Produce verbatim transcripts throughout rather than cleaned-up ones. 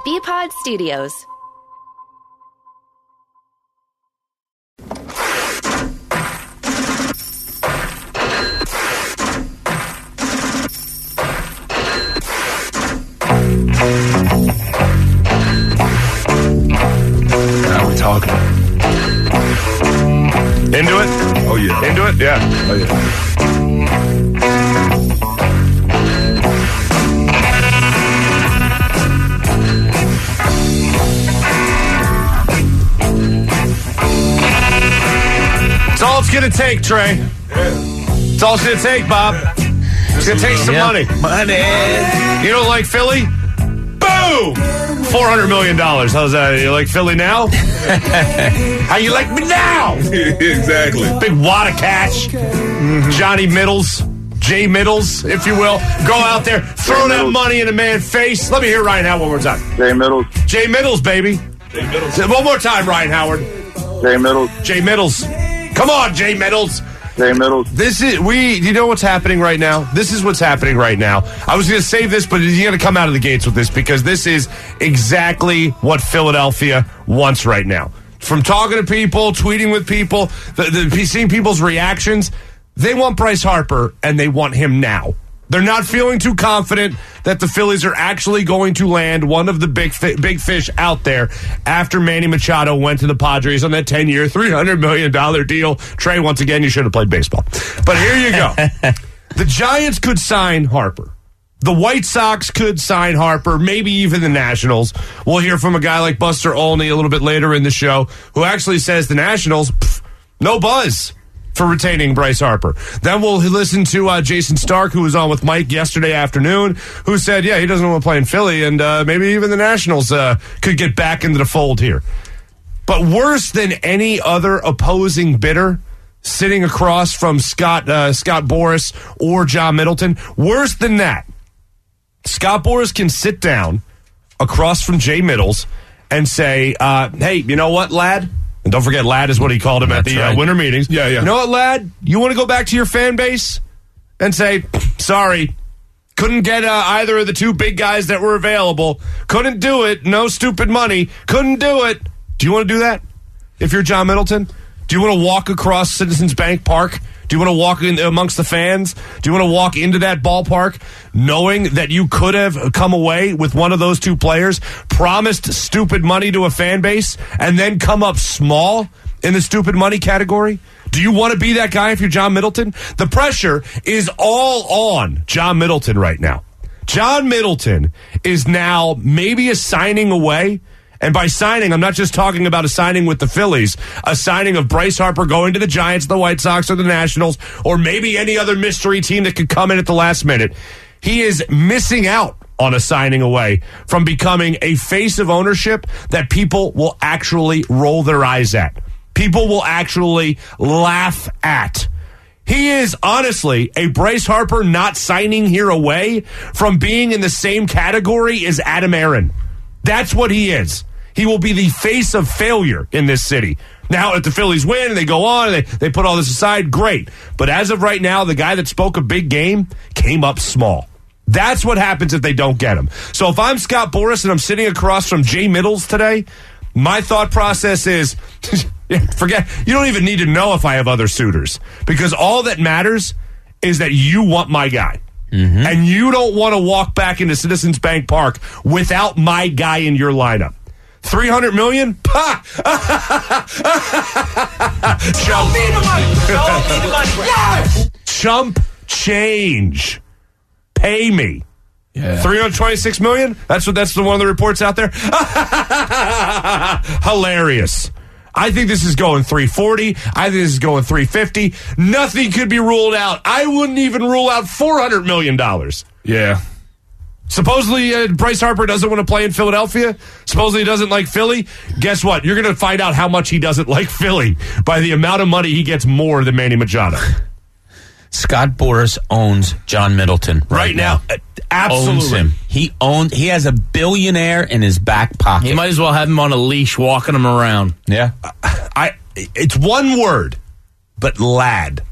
B-Pod Studios. Now we're talking. Into it? Oh, yeah. Into it? Yeah. Oh, yeah. It's all it's going to take, Trey. It's all it's going to take, Bob. It's going to take some Yep. money. Money. You don't like Philly? Boom! four hundred million dollars. How's that? You like Philly now? How you like me now? Exactly. Big wad of cash. Johnny Middles. Jay Middles, if you will. Go out there, throw that money in a man's face. Let me hear Ryan Howard one more time. Jay Middles. Jay Middles, baby. Jay Middles. One more time, Ryan Howard. Jay Middles. Jay Middles. Come on, Jay Middles. Jay Middles. This is we. You know what's happening right now? This is what's happening right now. I was going to save this, but you got to come out of the gates with this because this is exactly what Philadelphia wants right now. From talking to people, tweeting with people, the, the, seeing people's reactions, they want Bryce Harper and they want him now. They're not feeling too confident that the Phillies are actually going to land one of the big fi- big fish out there after Manny Machado went to the Padres on that ten-year, three hundred million dollars deal. Trey, once again, you should have played baseball. But here you go. The Giants could sign Harper. The White Sox could sign Harper, maybe even the Nationals. We'll hear from a guy like Buster Olney a little bit later in the show who actually says the Nationals, pff, no buzz for retaining Bryce Harper. Then we'll listen to uh, Jason Stark, who was on with Mike yesterday afternoon, who said, yeah, he doesn't want to play in Philly, and uh, maybe even the Nationals uh, could get back into the fold here. But worse than any other opposing bidder sitting across from Scott uh, Scott Boras or John Middleton, worse than that, Scott Boras can sit down across from Jay Middles and say, uh, hey, you know what, lad? And don't forget, lad is what he called him That's at the right. uh, winter meetings. Yeah, yeah. You know what, lad? You want to go back to your fan base and say, sorry, couldn't get uh, either of the two big guys that were available. Couldn't do it. No stupid money. Couldn't do it. Do you want to do that if you're John Middleton? Do you want to walk across Citizens Bank Park? Do you want to walk in amongst the fans? Do you want to walk into that ballpark knowing that you could have come away with one of those two players, promised stupid money to a fan base, and then come up small in the stupid money category? Do you want to be that guy if you're John Middleton? The pressure is all on John Middleton right now. John Middleton is now maybe a signing away. And by signing, I'm not just talking about a signing with the Phillies, a signing of Bryce Harper going to the Giants, the White Sox, or the Nationals, or maybe any other mystery team that could come in at the last minute. He is missing out on a signing away from becoming a face of ownership that people will actually roll their eyes at. People will actually laugh at. He is honestly a Bryce Harper not signing here away from being in the same category as Adam Aaron. That's what he is. He will be the face of failure in this city. Now, if the Phillies win and they go on and they, they put all this aside, great. But as of right now, the guy that spoke a big game came up small. That's what happens if they don't get him. So if I'm Scott Boras and I'm sitting across from Jay Middles today, my thought process is, forget, you don't even need to know if I have other suitors. Because all that matters is that you want my guy. Mm-hmm. And you don't want to walk back into Citizens Bank Park without my guy in your lineup. three hundred million dollars? Show me the money. Show me the money. Yes! Chump change. Pay me. Yeah. three hundred twenty-six million dollars? That's what that's the one of the reports out there. Hilarious. I think this is going three forty. I think this is going three fifty. Nothing could be ruled out. I wouldn't even rule out four hundred million dollars. Yeah. Supposedly, uh, Bryce Harper doesn't want to play in Philadelphia. Supposedly, he doesn't like Philly. Guess what? You're going to find out how much he doesn't like Philly by the amount of money he gets more than Manny Machado. Scott Boras owns John Middleton right, right now. now. Absolutely. Owns him. He owns. He has a billionaire in his back pocket. He might as well have him on a leash walking him around. Yeah. I. It's one word, but lad.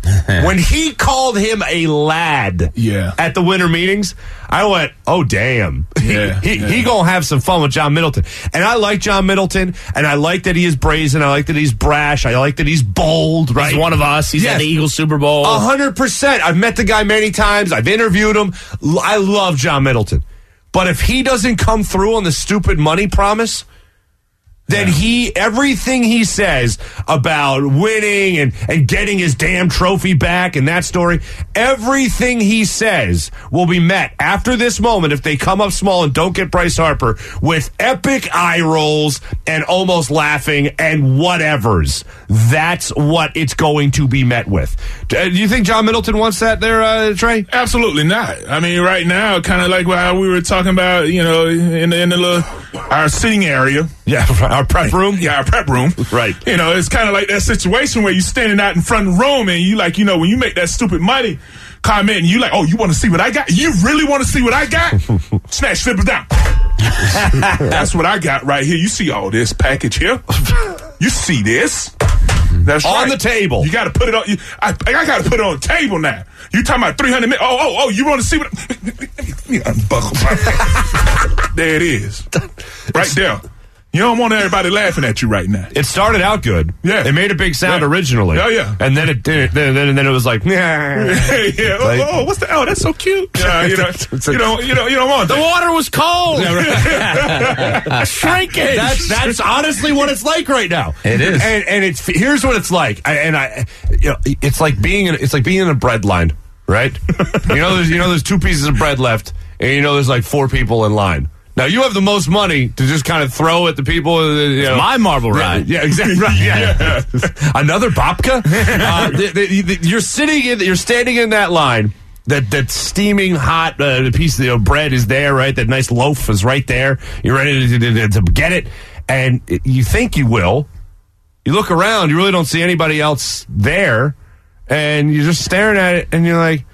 when he called him a lad Yeah. at the winter meetings, I went, oh, damn. Yeah, he yeah. he going to have some fun with John Middleton. And I like John Middleton, and I like that he is brazen. I like that he's brash. I like that he's bold, right? He's one of us. He's Yes. at the Eagles Super Bowl. A hundred percent. I've met the guy many times. I've interviewed him. L- I love John Middleton. But if he doesn't come through on the stupid money promise, then he, everything he says about winning and, and getting his damn trophy back and that story, everything he says will be met after this moment if they come up small and don't get Bryce Harper with epic eye rolls and almost laughing and whatevers. That's what it's going to be met with. Do you think John Middleton wants that there, uh, Trey? Absolutely not. I mean, right now, kind of like how we were talking about, you know, in the, in the little, our sitting area. Yeah, our prep room. Yeah, our prep room. Right. You know, it's kind of like that situation where you're standing out in front of the room and you like, you know, when you make that stupid money comment and you like, oh, you want to see what I got? You really want to see what I got? Snatch slippers down. That's what I got right here. You see all this package here? You see this? That's On right. the table. You got to put it on. You, I, I got to put it on the table now. You talking about three hundred minutes? Oh, oh, oh! You want to see what? Let me unbuckle my There it is, right there. You don't want everybody laughing at you right now. It started out good. Yeah. It made a big sound Yeah. originally. Oh, yeah. And then it did. Then, then, then it was like, nah. yeah. Oh, Like- oh, what's the? Oh, that's so cute. Yeah, you know, It's a- you don't, you don't, you don't want The that. water was cold. Shrinkage. That's that's honestly what it's like right now. It is. and and it's here's what it's like. I, and I, you know, it's like being in, it's like being in a bread line, right? you know, there's you know there's two pieces of bread left, and you know there's like four people in line. Now you have the most money to just kind of throw at the people. uh, You know, my marble Yeah, ride. Yeah, exactly. Right, yeah. Another babka. Uh, the, the, the, you're sitting in. You're standing in that line. That that steaming hot uh, piece of you know, bread is there, right? That nice loaf is right there. You're ready to, to, to get it, and you think you will. You look around. You really don't see anybody else there, and you're just staring at it, and you're like,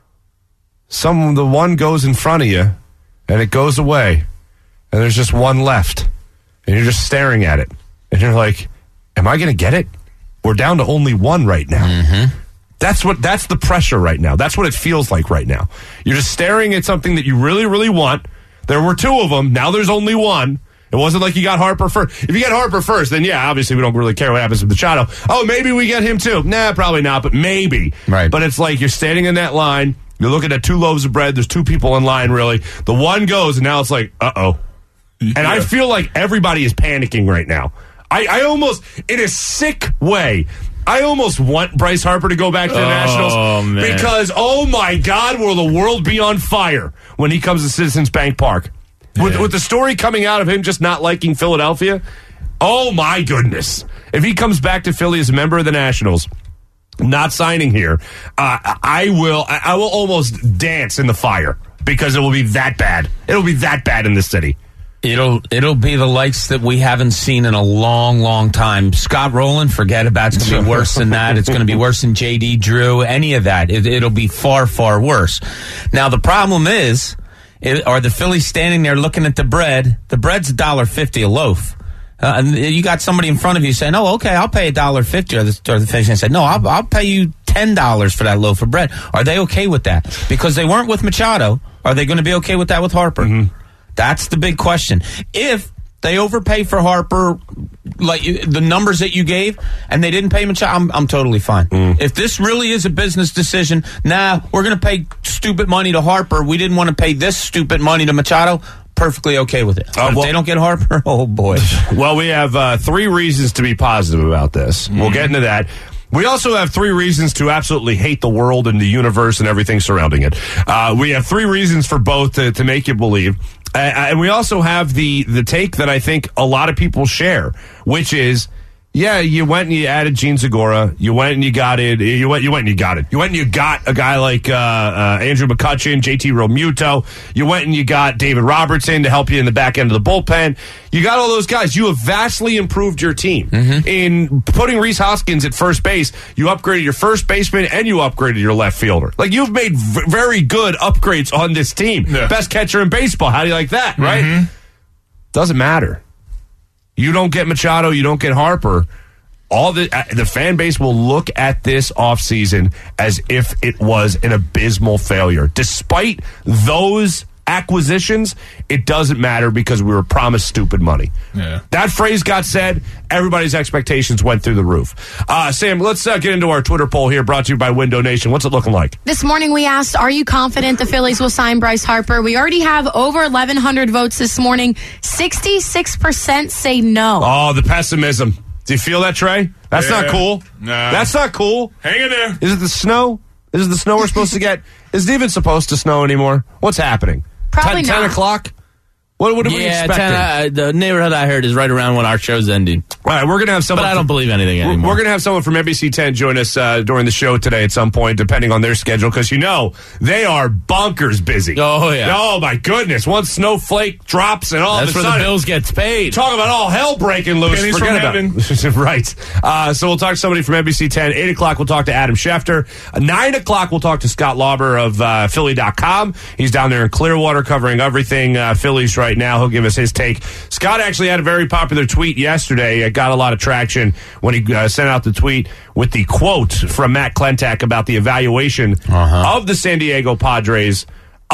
some the one goes in front of you, and it goes away. And there's just one left. And you're just staring at it. And you're like, am I going to get it? We're down to only one right now. Mm-hmm. That's what. That's the pressure right now. That's what it feels like right now. You're just staring at something that you really, really want. There were two of them. Now there's only one. It wasn't like you got Harper first. If you get Harper first, then yeah, obviously we don't really care what happens with Machado. Oh, maybe we get him too. Nah, probably not, but maybe. Right. But it's like you're standing in that line. You're looking at two loaves of bread. There's two people in line, really. The one goes, and now it's like, uh-oh. And I feel like everybody is panicking right now. I, I almost, in a sick way, I almost want Bryce Harper to go back to the Oh, Nationals man. because, oh my God, will the world be on fire when he comes to Citizens Bank Park. With, with the story coming out of him just not liking Philadelphia, oh my goodness. If he comes back to Philly as a member of the Nationals, not signing here, uh, I will I I will almost dance in the fire because it will be that bad. It'll be that bad in this city. It'll it'll be the likes that we haven't seen in a long, long time. Scott Rowland, forget about it. It's going to be worse than that. It's going to be worse than J D Drew, any of that. It, it'll be far, far worse. Now, the problem is, it, are the Phillies standing there looking at the bread? The bread's one dollar fifty a loaf. Uh, and you got somebody in front of you saying, oh, okay, I'll pay one dollar fifty. Or the, or the Phillies said, no, I'll, I'll pay you ten dollars for that loaf of bread. Are they okay with that? Because they weren't with Machado. Are they going to be okay with that with Harper? Mm-hmm. That's the big question. If they overpay for Harper, like the numbers that you gave, and they didn't pay Machado, I'm, I'm totally fine. Mm. If this really is a business decision, nah, we're going to pay stupid money to Harper. We didn't want to pay this stupid money to Machado. Perfectly okay with it. Uh, But well, if they don't get Harper, oh boy. Well, we have uh, three reasons to be positive about this. Mm. We'll get into that. We also have three reasons to absolutely hate the world and the universe and everything surrounding it. Uh, we have three reasons for both to, to make you believe. Uh, and we also have the, the take that I think a lot of people share, which is, yeah, you went and you added Gene Segura. You went and you got it. You went, you went and you got it. You went and you got a guy like uh, uh, Andrew McCutchen, J T Realmuto. You went and you got David Robertson to help you in the back end of the bullpen. You got all those guys. You have vastly improved your team. Mm-hmm. In putting Rhys Hoskins at first base, you upgraded your first baseman and you upgraded your left fielder. Like, you've made v- very good upgrades on this team. Yeah. Best catcher in baseball. How do you like that, right? Mm-hmm. Doesn't matter. You don't get Machado, you don't get Harper. all the uh, the fan base will look at this offseason as if it was an abysmal failure. Despite those acquisitions, it doesn't matter because we were promised stupid money. Yeah. That phrase got said, everybody's expectations went through the roof. Uh, Sam, let's uh, get into our Twitter poll here, brought to you by Window Nation. What's it looking like? This morning we asked, are you confident the Phillies will sign Bryce Harper? We already have over eleven hundred votes this morning. sixty-six percent say no. Oh, the pessimism. Do you feel that, Trey? That's Yeah. not cool. Nah. That's not cool. Hang in there. Is it the snow? Is it the snow we're supposed to get? Is it even supposed to snow anymore? What's happening? Probably ten, not. ten o'clock? What, what are we Yeah, expecting? ten, uh, the neighborhood I heard is right around when our show's ending. All right, we're going to have someone. But I don't believe anything We're, anymore. we're going to have someone from N B C ten join us uh, during the show today at some point, depending on their schedule, because you know they are bonkers busy. Oh, yeah. Oh, my goodness. One snowflake drops and all That's of a where sudden. the Bills gets paid. Talk about all hell breaking loose. Pennies Forget from about it. Right. Uh, so we'll talk to somebody from N B C ten. eight o'clock, we'll talk to Adam Schefter. Uh, nine o'clock, we'll talk to Scott Lauber of uh, Philly dot com. He's down there in Clearwater covering everything uh, Phillies right now. He'll give us his take. Scott actually had a very popular tweet yesterday. It got a lot of traction when he uh, sent out the tweet with the quote from Matt Klentak about the evaluation uh-huh. of the San Diego Padres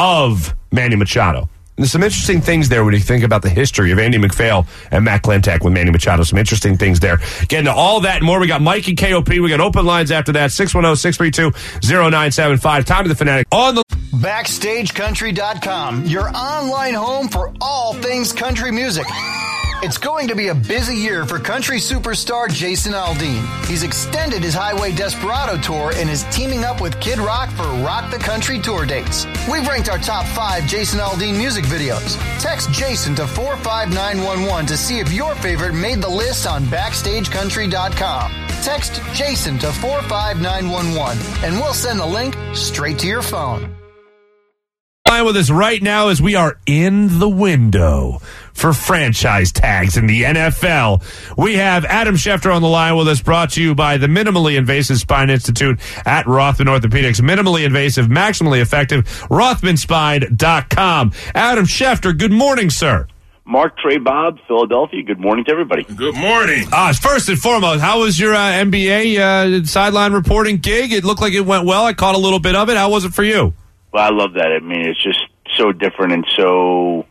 of Manny Machado. There's some interesting things there when you think about the history of Andy McPhail and Matt Klentak with Manny Machado. Some interesting things there. Getting to all that and more. We got Mike and K O P. We got open lines after that. six one zero, six three two, zero nine seven five. Time to the Fanatic. On the Backstage Country dot com, your online home for all things country music. It's going to be a busy year for country superstar Jason Aldean. He's extended his Highway Desperado tour and is teaming up with Kid Rock for Rock the Country tour dates. We've ranked our top five Jason Aldean music videos. Text Jason to four five nine one one to see if your favorite made the list on Backstage Country dot com. Text Jason to four five nine one one and we'll send the link straight to your phone. with us right now as we are in the window for franchise tags in the N F L. We have Adam Schefter on the line with us, brought to you by the Minimally Invasive Spine Institute at Rothman Orthopedics. Minimally invasive, maximally effective, rothman spine dot com. Adam Schefter, good morning, sir. Mark, Trey, Bob, Philadelphia. Good morning to everybody. Good morning. Uh, first and foremost, how was your uh, N B A uh, sideline reporting gig? It looked like it went well. I caught a little bit of it. How was it for you? Well, I love that. I mean, it's just so different and so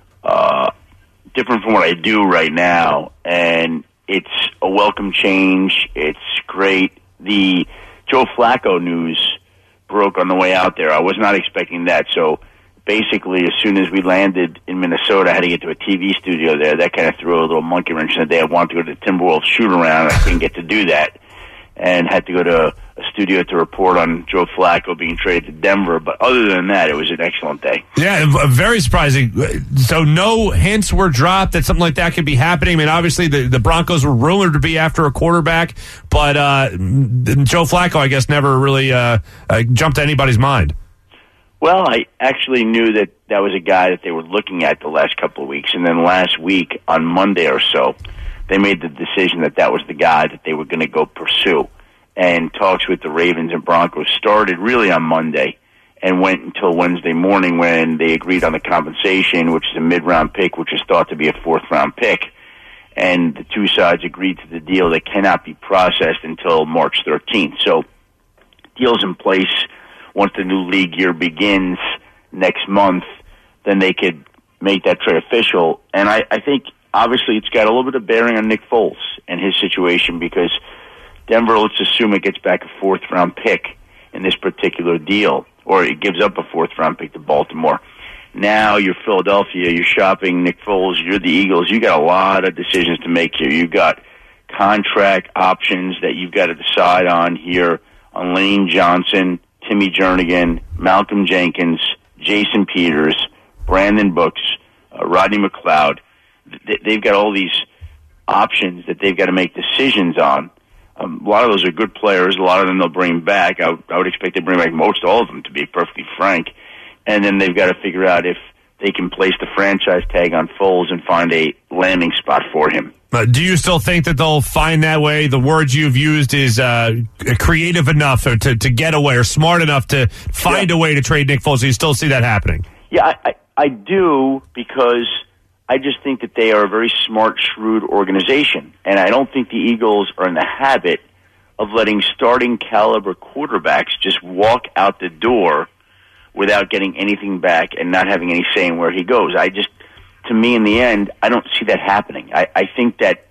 uh, different from what I do right now. And it's a welcome change. It's great. The Joe Flacco news broke on the way out there. I was not expecting that. So basically, as soon as we landed in Minnesota, I had to get to a T V studio there. That kind of threw a little monkey wrench in the day. I wanted to go to the Timberwolves shoot-around. I couldn't get to do that, and had to go to a studio to report on Joe Flacco being traded to Denver. But other than that, it was an excellent day. Yeah, very surprising. So no hints were dropped that something like that could be happening. I mean, obviously, the, the Broncos were rumored to be after a quarterback, but uh, Joe Flacco, I guess, never really uh, uh, jumped to anybody's mind. Well, I actually knew that that was a guy that they were looking at the last couple of weeks. And then last week, on Monday or so, they made the decision that that was the guy that they were going to go pursue. And talks with the Ravens and Broncos started really on Monday and went until Wednesday morning when they agreed on the compensation, which is a mid-round pick, which is thought to be a fourth-round pick. And the two sides agreed to the deal that cannot be processed until March thirteenth. So deal's in place. Once the new league year begins next month, then they could make that trade official. And I, I think, obviously, it's got a little bit of bearing on Nick Foles and his situation because Denver, let's assume it gets back a fourth-round pick in this particular deal, or it gives up a fourth-round pick to Baltimore. Now you're Philadelphia, you're shopping Nick Foles, you're the Eagles. You got a lot of decisions to make here. You've got contract options that you've got to decide on here on Lane Johnson, Timmy Jernigan, Malcolm Jenkins, Jason Peters, Brandon Brooks, uh, Rodney McLeod. They've got all these options that they've got to make decisions on. Um, a lot of those are good players. A lot of them they'll bring back. I, I would expect they bring back most all of them, to be perfectly frank. And then they've got to figure out if they can place the franchise tag on Foles and find a landing spot for him. Uh, do you still think that they'll find that way? The word you've used is uh, creative enough or to, to get away or smart enough to find yeah. a way to trade Nick Foles. Do you still see that happening? Yeah, I, I, I do, because I just think that they are a very smart, shrewd organization. And I don't think the Eagles are in the habit of letting starting caliber quarterbacks just walk out the door without getting anything back and not having any say in where he goes. I just, to me, in the end, I don't see that happening. I, I think that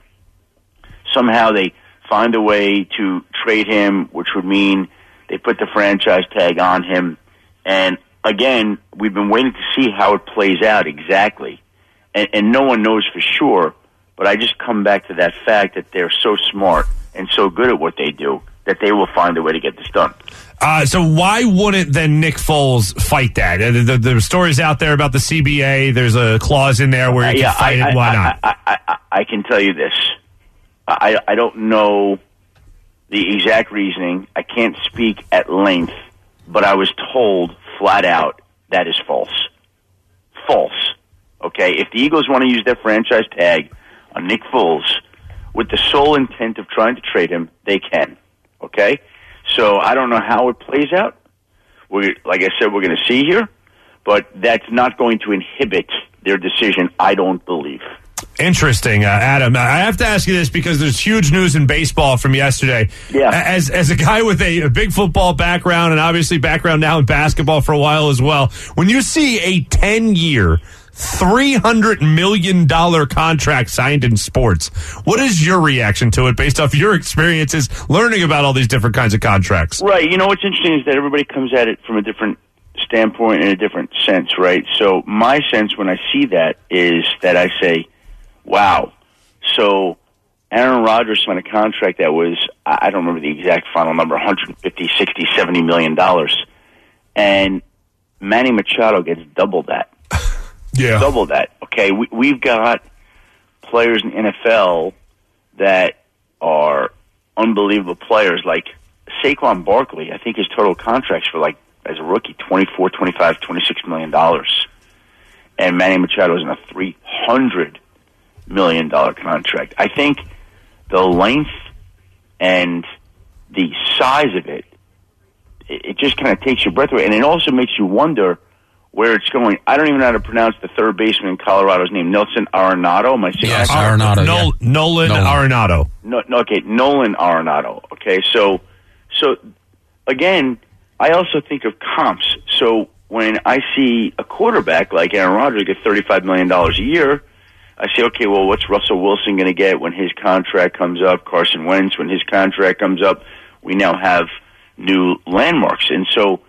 somehow they find a way to trade him, which would mean they put the franchise tag on him. And again, we've been waiting to see how it plays out exactly. And, and no one knows for sure, but I just come back to that fact that they're so smart and so good at what they do that they will find a way to get this done. Uh, so why wouldn't then Nick Foles fight that? Uh, the, the, the stories out there about the C B A, there's a clause in there where he uh, yeah, can fight I, it. Why I, not? I, I, I, I can tell you this. I, I don't know the exact reasoning. I can't speak at length, but I was told flat out that is false. False. Okay? If the Eagles want to use their franchise tag on Nick Foles with the sole intent of trying to trade him, they can. Okay? So I don't know how it plays out. We, like I said, we're going to see here, but that's not going to inhibit their decision, I don't believe. Interesting, uh, Adam. I have to ask you this because there's huge news in baseball from yesterday. Yeah. As as a guy with a, a big football background and obviously background now in basketball for a while as well, when you see a ten-year, three hundred million dollars contract signed in sports, what is your reaction to it based off your experiences learning about all these different kinds of contracts? Right. You know, what's interesting is that everybody comes at it from a different standpoint and a different sense, right? So my sense when I see that is that I say, wow. So Aaron Rodgers signed a contract that was, I don't remember the exact final number, one hundred fifty, sixty, seventy million dollars. And Manny Machado gets double that. Yeah. Double that. Okay, we, we've got players in the N F L that are unbelievable players. Like Saquon Barkley, I think his total contracts for, like, as a rookie, twenty-four, twenty-five, twenty-six million dollars. And Manny Machado is in a three hundred million dollars contract. I think the length and the size of it, it, it just kind of takes your breath away. And it also makes you wonder where it's going. I don't even know how to pronounce the third baseman in Colorado's name. Nelson Arenado. Am I saying Yes, that? Arenado. Nol- yeah. Nolan, Nolan. Arenado. No, no, okay, Nolan Arenado. Okay, so, so again, I also think of comps. So when I see a quarterback like Aaron Rodgers get thirty-five million dollars a year, I say, okay, well, what's Russell Wilson going to get when his contract comes up? Carson Wentz, when his contract comes up? We now have new landmarks. And so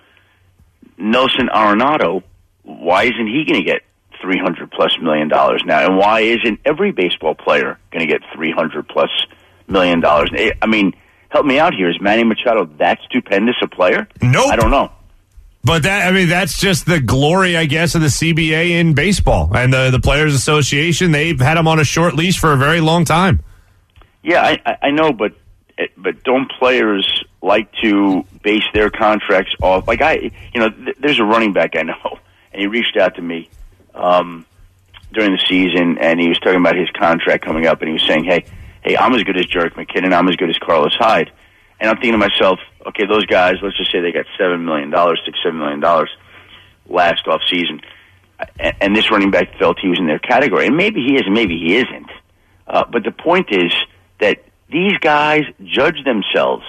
Nelson Arenado, why isn't he going to get three hundred plus million dollars now? And why isn't every baseball player going to get three hundred plus million dollars? I mean, help me out here. Is Manny Machado that stupendous a player? Nope. I don't know. But that, I mean, that's just the glory, I guess, of the C B A in baseball and the the Players Association. They've had him on a short leash for a very long time. Yeah, I, I know, but but don't players like to base their contracts off? Like I, you know, th- there's a running back I know, and he reached out to me um, during the season, and he was talking about his contract coming up, and he was saying, "Hey, hey, I'm as good as Jerick McKinnon. I'm as good as Carlos Hyde." And I'm thinking to myself, okay, those guys, let's just say they got seven million dollars, six, seven million dollars last off season, and this running back felt he was in their category. And maybe he is, and maybe he isn't. Uh, but the point is that these guys judge themselves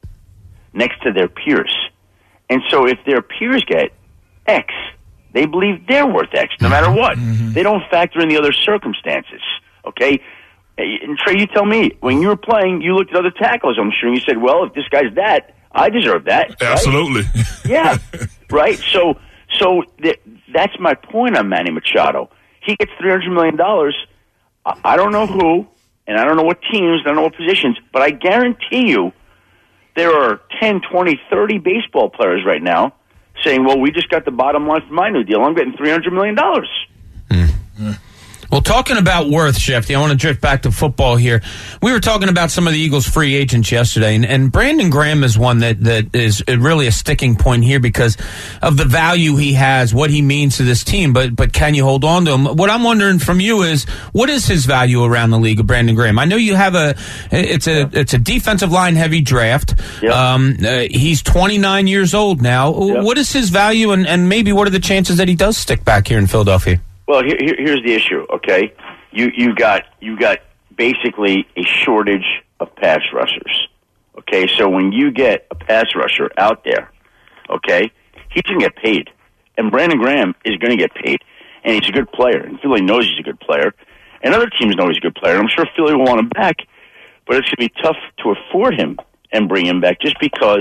next to their peers. And so if their peers get X, they believe they're worth X, no matter what. Mm-hmm. They don't factor in the other circumstances, okay? And Trey, you tell me, when you were playing, you looked at other tackles, I'm sure, and you said, well, if this guy's that, I deserve that. Right? Absolutely. Yeah, right? So so th- that's my point on Manny Machado. He gets three hundred million dollars. I-, I don't know who, and I don't know what teams, I don't know what positions, but I guarantee you there are ten, twenty, thirty baseball players right now saying, well, we just got the bottom line for my new deal. I'm getting three hundred million dollars. Mm-hmm. Well, talking about worth, Shefty, I want to drift back to football here. We were talking about some of the Eagles' free agents yesterday, and, and Brandon Graham is one that, that is really a sticking point here because of the value he has, what he means to this team, but but can you hold on to him? What I'm wondering from you is, what is his value around the league of Brandon Graham? I know you have a, it's a yeah. it's a defensive line heavy draft. Yep. Um, uh, he's twenty-nine years old now. Yep. What is his value, and, and maybe what are the chances that he does stick back here in Philadelphia? Well, here, here, here's the issue. Okay, you you got you got basically a shortage of pass rushers. Okay, so when you get a pass rusher out there, okay, he's going to get paid. And Brandon Graham is going to get paid. And he's a good player. And Philly knows he's a good player. And other teams know he's a good player. I'm sure Philly will want him back. But it's going to be tough to afford him and bring him back just because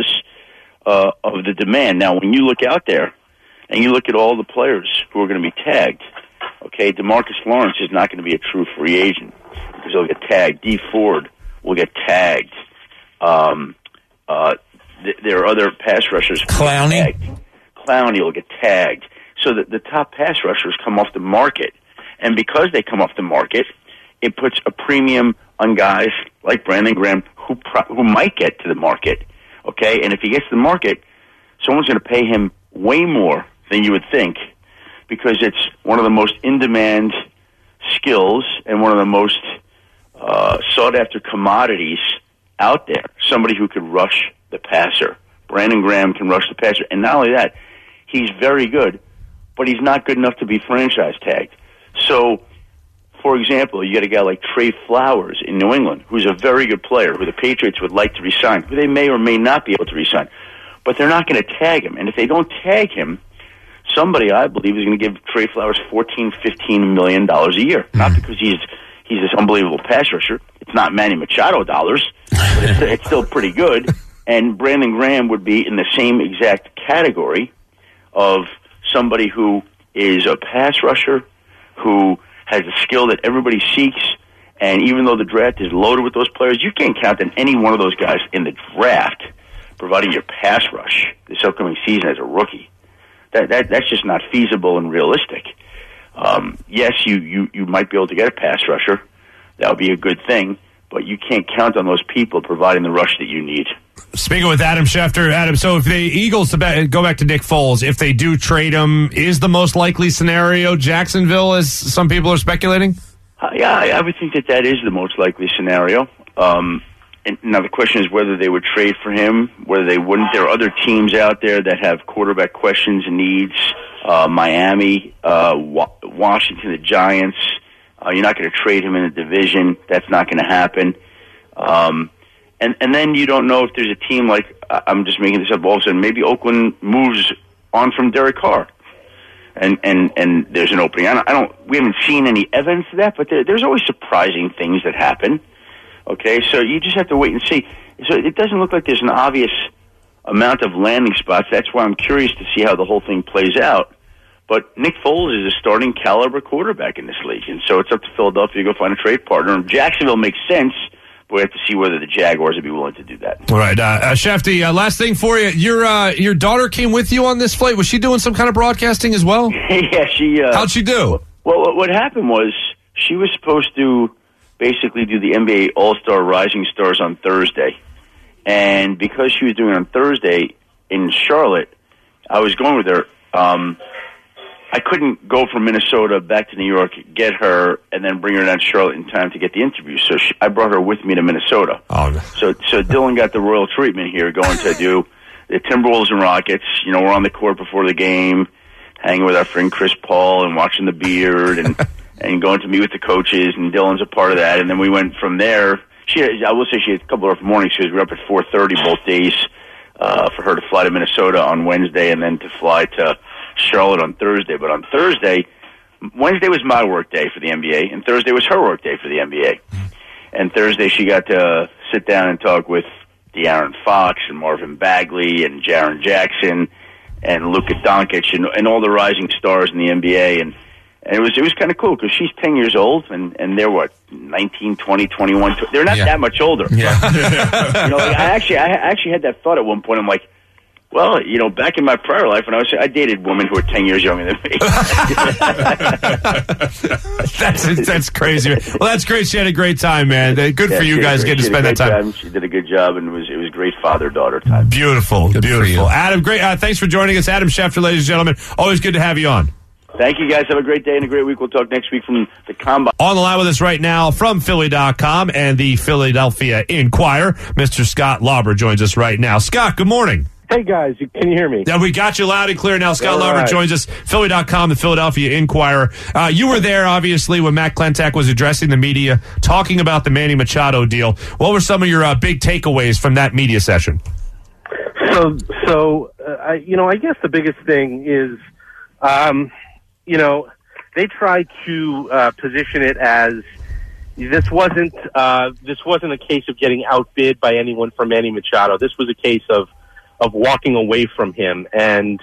uh, of the demand. Now, when you look out there and you look at all the players who are going to be tagged, okay, DeMarcus Lawrence is not going to be a true free agent because he'll get tagged. Dee Ford will get tagged. Um, uh, th- there are other pass rushers. Clowney? Clowney will get tagged. So that the top pass rushers come off the market. And because they come off the market, it puts a premium on guys like Brandon Graham who pro- who might get to the market. Okay? And if he gets to the market, someone's going to pay him way more than you would think because it's one of the most in-demand skills and one of the most uh, sought-after commodities out there, somebody who could rush the passer. Brandon Graham can rush the passer. And not only that, he's very good, but he's not good enough to be franchise tagged. So, for example, you got a guy like Trey Flowers in New England, who's a very good player, who the Patriots would like to re-sign, who they may or may not be able to re-sign. But they're not going to tag him. And if they don't tag him, somebody, I believe, is going to give Trey Flowers fourteen, fifteen million dollars a year. Mm-hmm. Not because he's he's this unbelievable pass rusher. It's not Manny Machado dollars, but it's, it's still pretty good. And Brandon Graham would be in the same exact category of somebody who is a pass rusher, who has a skill that everybody seeks. And even though the draft is loaded with those players, you can't count on any one of those guys in the draft providing your pass rush this upcoming season as a rookie. That, that that's just not feasible and realistic. Um, yes, you, you, you might be able to get a pass rusher. That would be a good thing, but you can't count on those people providing the rush that you need. Speaking with Adam Schefter, Adam, so if the Eagles, to ba- go back to Nick Foles, if they do trade him, is the most likely scenario Jacksonville, as some people are speculating? Uh, yeah, I, I would think that that is the most likely scenario. Um, and now the question is whether they would trade for him, whether they wouldn't. There are other teams out there that have quarterback questions and needs. Uh, Miami, uh, Wa- Washington, the Giants. Uh, you're not going to trade him in a division. That's not going to happen. Um, and and then you don't know if there's a team like, I'm just making this up all of a sudden, maybe Oakland moves on from Derek Carr. And, and, and there's an opening. I don't, I don't, we haven't seen any evidence of that, but there, there's always surprising things that happen. Okay, so you just have to wait and see. So it doesn't look like there's an obvious amount of landing spots. That's why I'm curious to see how the whole thing plays out. But Nick Foles is a starting caliber quarterback in this league, and so it's up to Philadelphia to go find a trade partner. Jacksonville makes sense, but we have to see whether the Jaguars would be willing to do that. All right, uh, uh, Shefty, uh, last thing for you. Your uh, your daughter came with you on this flight. Was she doing some kind of broadcasting as well? Yeah, she... Uh, How'd she do? Well, what happened was she was supposed to basically do the N B A All-Star Rising Stars on Thursday. And because she was doing it on Thursday in Charlotte, I was going with her. Um, I couldn't go from Minnesota back to New York, get her, and then bring her down to Charlotte in time to get the interview. So she, I brought her with me to Minnesota. Oh, no. So so Dylan got the royal treatment here, going to do the Timberwolves and Rockets. You know, we're on the court before the game, hanging with our friend Chris Paul and watching the beard and, and going to meet with the coaches, and Dylan's a part of that. And then we went from there. She, I will say she had a couple of mornings because we were up at four thirty both days uh, for her to fly to Minnesota on Wednesday and then to fly to Charlotte on Thursday. But on Thursday, Wednesday was my work day for the N B A, and Thursday was her work day for the N B A. And Thursday she got to sit down and talk with De'Aaron Fox and Marvin Bagley and Jaren Jackson and Luka Doncic and, and all the rising stars in the N B A. And, and it was it was kind of cool because she's ten years old, and, and they're, what, nineteen, twenty, twenty-one. They're not yeah. that much older. Yeah. you know, like I actually I actually had that thought at one point. I'm like, well, you know, back in my prior life when I was, I dated women who were ten years younger than me. that's that's crazy. Well, that's great. She had a great time, man. Good yeah, for you guys getting to spend that time. time. She did a good job, and it was it was great father-daughter time. Beautiful, good beautiful. Adam, great. Uh, thanks for joining us, Adam Schefter, ladies and gentlemen. Always good to have you on. Thank you, guys. Have a great day and a great week. We'll talk next week from the Combine. On the line with us right now from Philly dot com and the Philadelphia Inquirer, Mister Scott Lauber joins us right now. Scott, good morning. Hey, guys, you, can you hear me? Yeah, we got you loud and clear now. Scott All Lauber right. joins us, Philly dot com, the Philadelphia Inquirer. Uh, you were there, obviously, when Matt Klentak was addressing the media, talking about the Manny Machado deal. What were some of your uh, big takeaways from that media session? So, so uh, I, you know, I guess the biggest thing is, um, you know, they tried to uh, position it as this wasn't uh, this wasn't a case of getting outbid by anyone for Manny Machado. This was a case of of walking away from him, and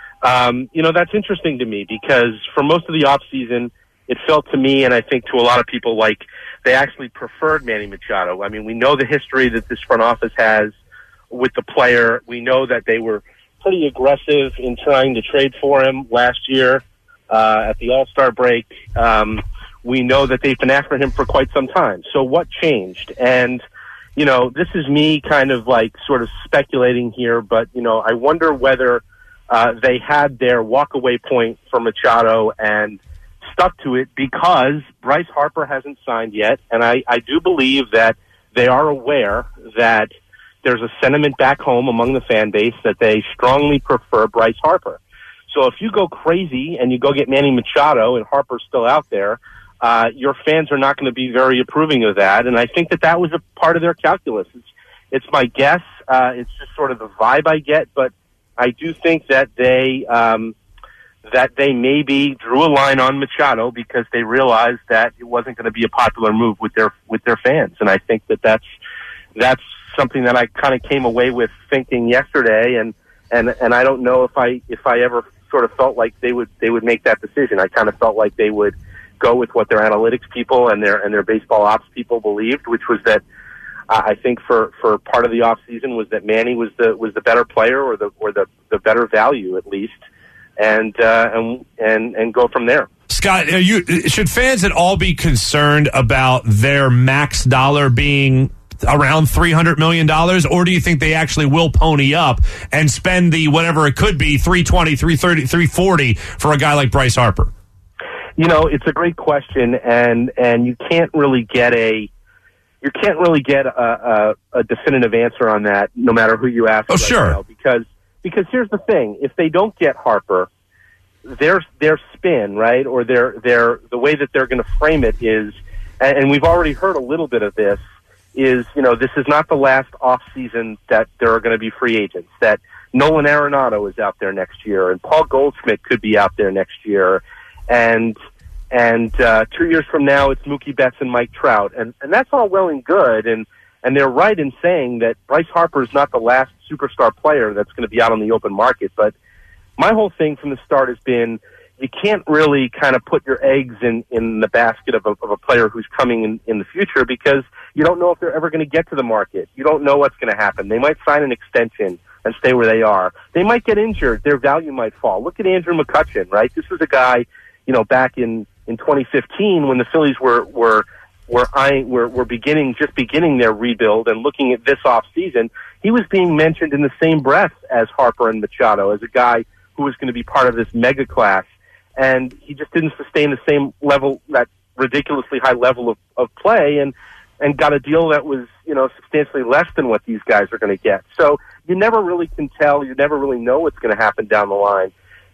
um, you know, that's interesting to me because for most of the off season, it felt to me, and I think to a lot of people, like they actually preferred Manny Machado. I mean, we know the history that this front office has with the player. We know that they were pretty aggressive in trying to trade for him last year uh, at the All-Star break. Um, we know that they've been after him for quite some time. So what changed? And you know, this is me kind of like sort of speculating here, but, you know, I wonder whether uh, they had their walk-away point for Machado and stuck to it because Bryce Harper hasn't signed yet. And I, I do believe that they are aware that there's a sentiment back home among the fan base that they strongly prefer Bryce Harper. So if you go crazy and you go get Manny Machado and Harper's still out there, Uh, your fans are not going to be very approving of that, and I think that that was a part of their calculus. It's, it's my guess. Uh, it's just sort of the vibe I get, but I do think that they um, that they maybe drew a line on Machado because they realized that it wasn't going to be a popular move with their with their fans, and I think that that's that's something that I kind of came away with thinking yesterday, and, and and I don't know if I if I ever sort of felt like they would they would make that decision. I kind of felt like they would go with what their analytics people and their and their baseball ops people believed, which was that uh, I think for, for part of the off season was that Manny was the was the better player or the or the, the better value at least, and uh, and and and go from there. Scott, are you should fans at all be concerned about their max dollar being around three hundred million dollars, or do you think they actually will pony up and spend the whatever it could be three twenty, three thirty, three forty for a guy like Bryce Harper? You know, it's a great question, and, and you can't really get a you can't really get a, a, a definitive answer on that, no matter who you ask. Oh, right sure. Now, because because here's the thing: if they don't get Harper, their their spin, right, or their their the way that they're going to frame it is, and, and we've already heard a little bit of this, is you know this is not the last off season that there are going to be free agents. That Nolan Arenado is out there next year, and Paul Goldschmidt could be out there next year. And and uh, two years from now, it's Mookie Betts and Mike Trout, and and that's all well and good, and and they're right in saying that Bryce Harper is not the last superstar player that's going to be out on the open market. But my whole thing from the start has been you can't really kind of put your eggs in in the basket of a, of a player who's coming in in the future because you don't know if they're ever going to get to the market. You don't know what's going to happen. They might sign an extension and stay where they are. They might get injured. Their value might fall. Look at Andrew McCutchen, right? This was a guy, you know, back in, in twenty fifteen when the Phillies were were were eyeing, were, were beginning just beginning their rebuild and looking at this off season, he was being mentioned in the same breath as Harper and Machado as a guy who was going to be part of this mega class, and he just didn't sustain the same level, that ridiculously high level of, of play, and and got a deal that was, you know, substantially less than what these guys are going to get. So you never really can tell, you never really know what's going to happen down the line.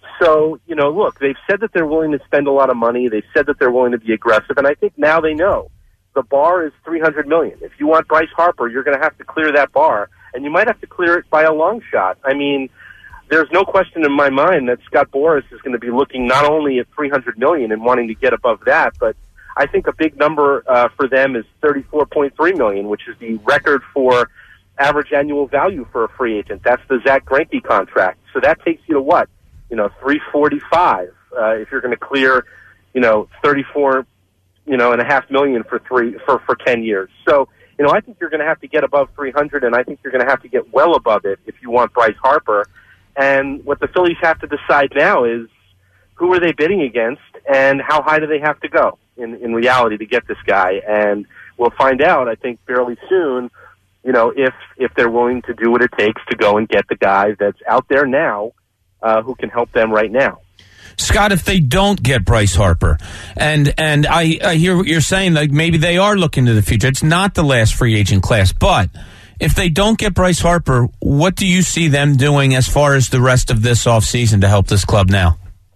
So, you know, look, they've said that they're willing to spend a lot of money. They've said that they're willing to be aggressive. And I think now they know the bar is three hundred million dollars. If you want Bryce Harper, you're going to have to clear that bar. And you might have to clear it by a long shot. I mean, there's no question in my mind that Scott Boras is going to be looking not only at three hundred million dollars and wanting to get above that, but I think a big number uh, for them is thirty-four point three million dollars, which is the record for average annual value for a free agent. That's the Zach Greinke contract. So that takes you to what? You know, three forty-five. Uh, if you're going to clear, you know, thirty-four, you know, and a half million for three for for ten years. So, you know, I think you're going to have to get above three hundred, and I think you're going to have to get well above it if you want Bryce Harper. And what the Phillies have to decide now is who are they bidding against, and how high do they have to go in in reality to get this guy? And we'll find out, I think, fairly soon. You know, if if they're willing to do what it takes to go and get the guy that's out there now. Uh, who can help them right now. Scott, if they don't get Bryce Harper, and and I, I hear what you're saying, like maybe they are looking to the future. It's not the last free agent class, but If they don't get Bryce Harper, what do you see them doing as far as the rest of this offseason to help this club now?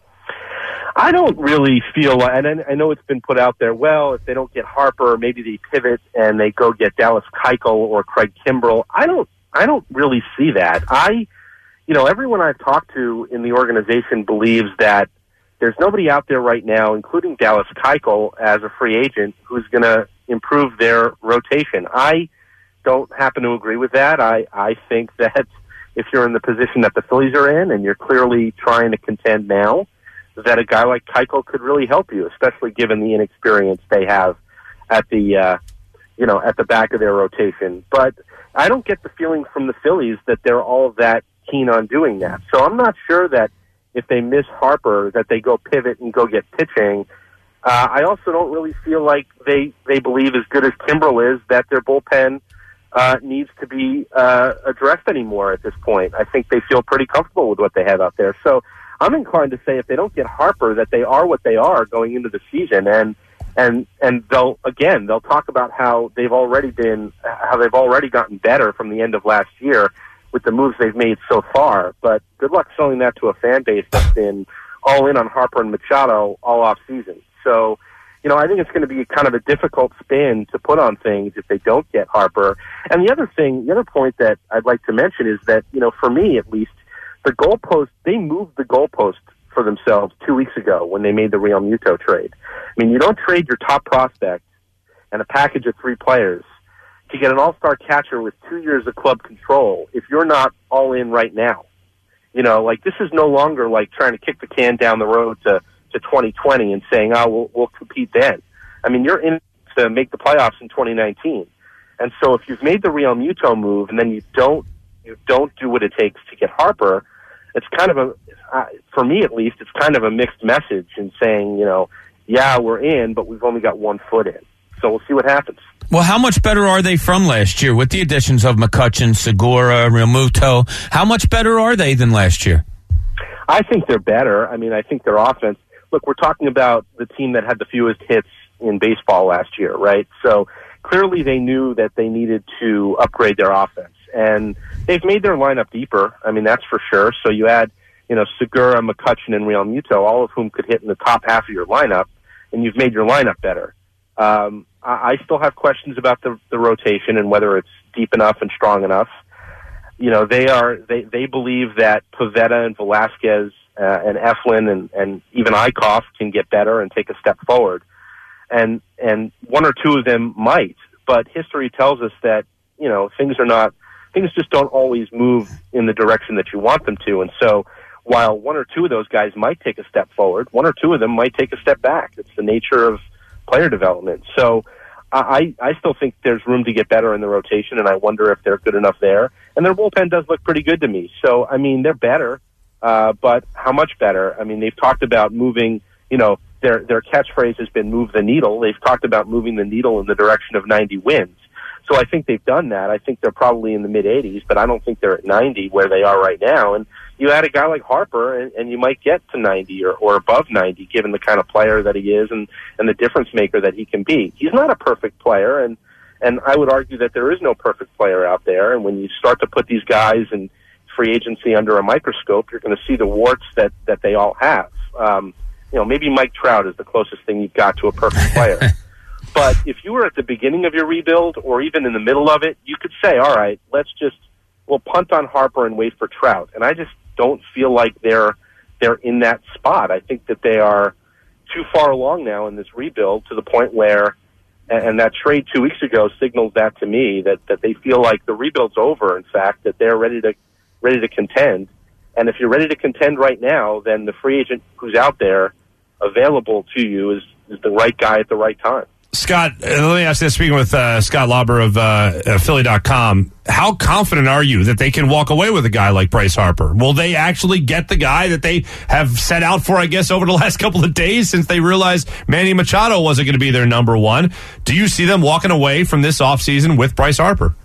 I don't really feel, and I I know it's been put out there, well, if they don't get Harper, maybe they pivot and they go get Dallas Keuchel or Craig Kimbrell. I don't, I don't really see that. I, you know, everyone I've talked to in the organization believes that there's nobody out there right now, including Dallas Keuchel as a free agent, who's going to improve their rotation. I don't happen to agree with that. I, I think that if you're in the position that the Phillies are in and you're clearly trying to contend now, that a guy like Keuchel could really help you, especially given the inexperience they have at the, uh, you know, at the back of their rotation. But I don't get the feeling from the Phillies that they're all that keen on doing that. So I'm not sure that if they miss Harper, that they go pivot and go get pitching. Uh, I also don't really feel like they, they believe, as good as Kimbrell is, that their bullpen uh, needs to be uh, addressed anymore at this point. I think they feel pretty comfortable with what they have out there. So I'm inclined to say if they don't get Harper, that they are what they are going into the season, and and and they'll again they'll talk about how they've already been how they've already gotten better from the end of last year with the moves they've made so far. But good luck selling that to a fan base that's been all in on Harper and Machado all off season. So, you know, I think it's going to be kind of a difficult spin to put on things if they don't get Harper. And the other thing, the other point that I'd like to mention is that, you know, for me at least, the goalpost, they moved the goalpost for themselves two weeks ago when they made the Real Muto trade. I mean, you don't trade your top prospect and a package of three players to get an all-star catcher with two years of club control if you're not all in right now. You know, like, this is no longer like trying to kick the can down the road to, to twenty twenty and saying, oh, we'll, we'll compete then. I mean, you're in to make the playoffs in twenty nineteen. And so if you've made the Real Muto move and then you don't, you don't do what it takes to get Harper, it's kind of a, uh, for me at least, it's kind of a mixed message in saying, you know, yeah, we're in, but we've only got one foot in. So we'll see what happens. Well, how much better are they from last year with the additions of McCutchen, Segura, Real Muto? How much better are they than last year? I think they're better. I mean, I think their offense, look, we're talking about the team that had the fewest hits in baseball last year, right? So clearly they knew that they needed to upgrade their offense. And they've made their lineup deeper. I mean, that's for sure. So you add, you know, Segura, McCutchen, and Real Muto, all of whom could hit in the top half of your lineup, and you've made your lineup better. Um, I, I still have questions about the, the rotation and whether it's deep enough and strong enough. You know, they are they, they believe that Pivetta and Velasquez uh, and Eflin and, and even Eichhoff can get better and take a step forward. And and one or two of them might, but history tells us that, you know, things are not things just don't always move in the direction that you want them to. And so while one or two of those guys might take a step forward, one or two of them might take a step back. It's the nature of player development. So I, I still think there's room to get better in the rotation, and I wonder if they're good enough there. And their bullpen does look pretty good to me. So, I mean, they're better, uh, but how much better? I mean, they've talked about moving, you know, their, their catchphrase has been move the needle. They've talked about moving the needle in the direction of ninety wins. So I think they've done that. I think they're probably in the mid-eighties, but I don't think they're at ninety where they are right now. And you add a guy like Harper, and, and you might get to ninety or, or above ninety, given the kind of player that he is and, and the difference maker that he can be. He's not a perfect player, and, and I would argue that there is no perfect player out there. And when you start to put these guys in free agency under a microscope, you're going to see the warts that, that they all have. Um, you know, maybe Mike Trout is the closest thing you've got to a perfect player. But if you were at the beginning of your rebuild or even in the middle of it, you could say, all right, let's just, we'll punt on Harper and wait for Trout. And I just don't feel like they're they're in that spot. I think that they are too far along now in this rebuild to the point where, and that trade two weeks ago signals that to me, that, that they feel like the rebuild's over, in fact, that they're ready to ready to contend. And if you're ready to contend right now, then the free agent who's out there available to you is, is the right guy at the right time. Scott, uh, let me ask this. Speaking with uh, Scott Lauber of uh, uh, Philly dot com, how confident are you that they can walk away with a guy like Bryce Harper? Will they actually get the guy that they have set out for, I guess, over the last couple of days since they realized Manny Machado wasn't going to be their number one? Do you see them walking away from this offseason with Bryce Harper?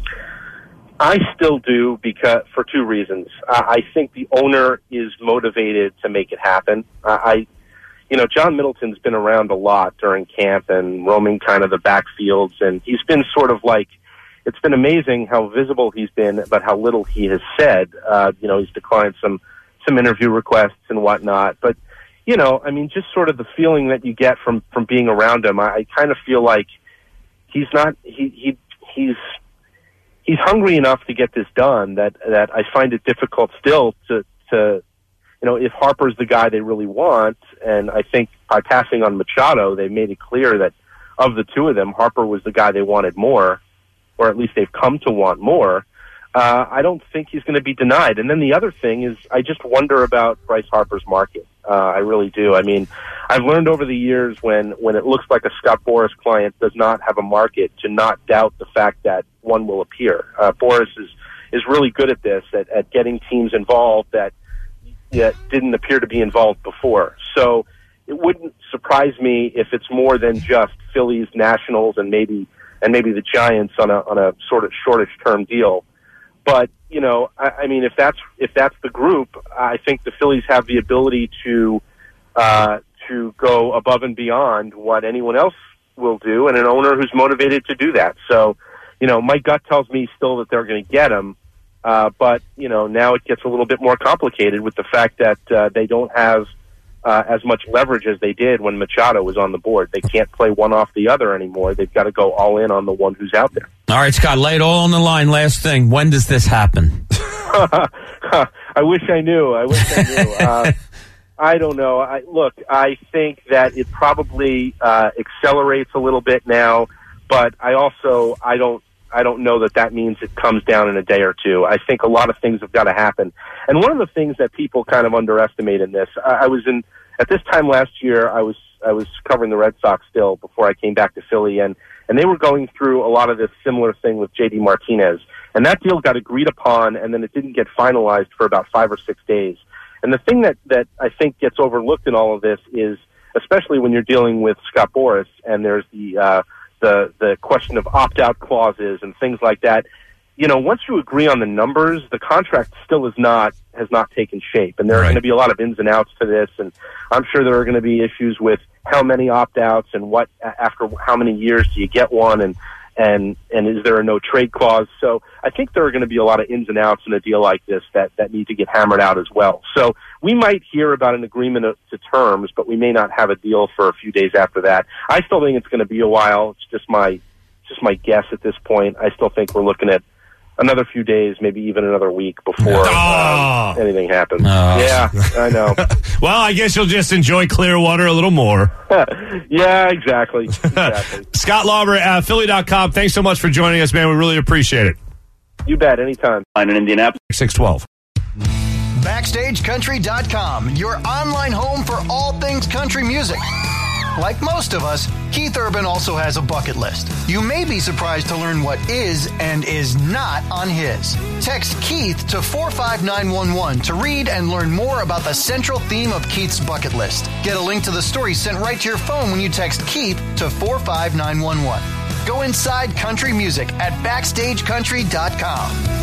I still do, because for two reasons. Uh, I think the owner is motivated to make it happen. Uh, I You know, John Middleton's been around a lot during camp and roaming kind of the backfields, and he's been sort of like it's been amazing how visible he's been, but how little he has said. Uh, you know, he's declined some some interview requests and whatnot. But you know, I mean, just sort of the feeling that you get from from being around him, I, I kind of feel like he's not he he he's he's hungry enough to get this done that that I find it difficult still to to you know, if Harper's the guy they really want, and I think by passing on Machado, they made it clear that of the two of them, Harper was the guy they wanted more, or at least they've come to want more. Uh, I don't think he's going to be denied. And then the other thing is, I just wonder about Bryce Harper's market. Uh, I really do. I mean, I've learned over the years when, when it looks like a Scott Boras client does not have a market to not doubt the fact that one will appear. Uh, Boras is, is really good at this, at, at getting teams involved that, that didn't appear to be involved before. So it wouldn't surprise me if it's more than just Phillies, Nationals, and maybe and maybe the Giants on a on a sort of shortish term deal. But you know, I, I mean, if that's if that's the group, I think the Phillies have the ability to uh, to go above and beyond what anyone else will do, and an owner who's motivated to do that. So, you know, my gut tells me still that they're going to get him, uh, but you know, now it gets a little bit more complicated with the fact that uh, they don't have Uh, as much leverage as they did when Machado was on the board. They can't play one off the other anymore. They've got to go all in on the one who's out there. All right, Scott, lay it all on the line. Last thing. When does this happen? I wish I knew. I wish I knew. Uh, I don't know. I, look, I think that it probably uh, accelerates a little bit now, but I also, I don't, I don't know that that means it comes down in a day or two. I think a lot of things have got to happen. And one of the things that people kind of underestimate in this, I, I was in, at this time last year, I was, I was covering the Red Sox still before I came back to Philly, and, and they were going through a lot of this similar thing with J D Martinez. And that deal got agreed upon, and then it didn't get finalized for about five or six days. And the thing that, that I think gets overlooked in all of this is, especially when you're dealing with Scott Boras, and there's the, uh, the the question of opt-out clauses and things like that, you know, once you agree on the numbers, the contract still is not, has not taken shape. And there are Right. going to be a lot of ins and outs to this, and I'm sure there are going to be issues with how many opt-outs and what, after how many years do you get one, and, and, and is there a no-trade clause? So I think there are going to be a lot of ins and outs in a deal like this that, that need to get hammered out as well. So we might hear about an agreement to terms, but we may not have a deal for a few days after that. I still think it's going to be a while. It's just my, just my guess at this point. I still think we're looking at another few days, maybe even another week before Oh. um, anything happens. Oh. Yeah, I know. Well, I guess you'll just enjoy Clearwater a little more. Yeah, exactly. exactly. Scott Lauber at Philly dot com. Thanks so much for joining us, man. We really appreciate it. You bet, anytime. In Indianapolis. six twelve. Backstage Country dot com, your online home for all things country music. Like most of us, Keith Urban also has a bucket list. You may be surprised to learn what is and is not on his. Text Keith to four five nine one one to read and learn more about the central theme of Keith's bucket list. Get a link to the story sent right to your phone when you text Keith to four five nine one one. Go inside country music at Backstage Country dot com.